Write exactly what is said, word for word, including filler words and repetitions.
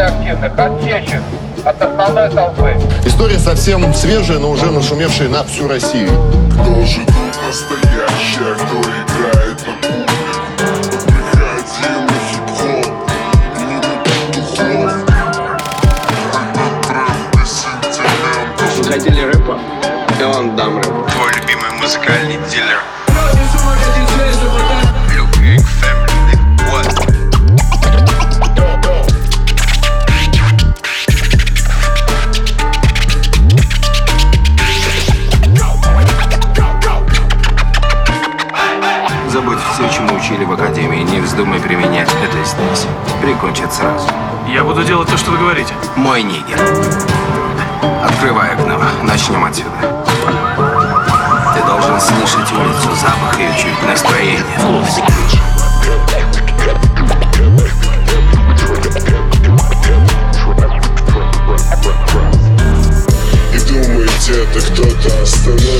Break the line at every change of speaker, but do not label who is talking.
активных, отсечек от основной толпы.
История совсем свежая, но уже нашумевшая на всю Россию.
Кто же тут настоящий, а кто играет на публику? Приходи на хип-хоп, и не на духов. Это трэп без сентиментов.
Вы хотели рэпа? Я вам дам рэп.
Твой любимый музыкальный дилер. Забудь все, чему учили в академии. Не вздумай применять это здесь. Прикончат сразу.
Я буду делать то, что вы говорите.
Мой нигер. Открывай окно. Начнем отсюда. Ты должен слышать улицу, запах ее чуть настроение.
И думаете, это кто-то остановит?